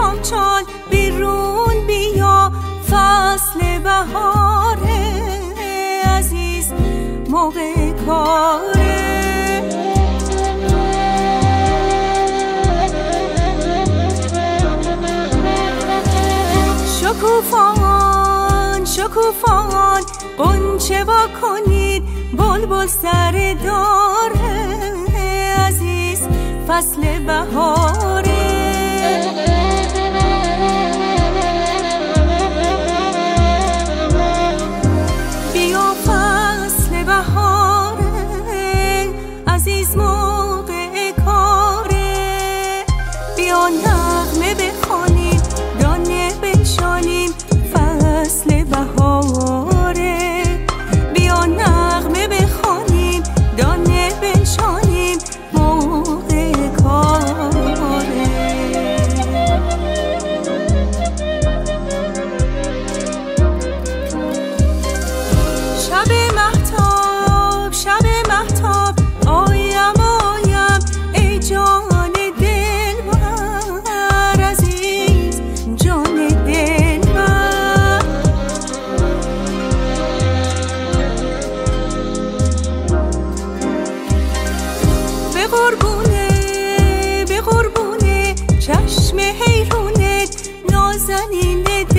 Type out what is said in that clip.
میخوام چون بیرون بیا، فصل بهاره عزیز، موقع کاره. شکوفان شکوفان غنچه وا کنید، بلبل سر داره عزیز، فصل بهاره. بیا فصل بهاره عزیز، موقع کاره. بیا نغمه بخوانیم، دانه بنشانیم، فصل بهاره. بیا نغمه بخوانیم، دانه بنشانیم، موقع کاره. شب مهتاب شب مهتاب، آیم آیم ای جان دلبر عزیز، جان دلبر. به قربونه چشم حیرونت، نازنین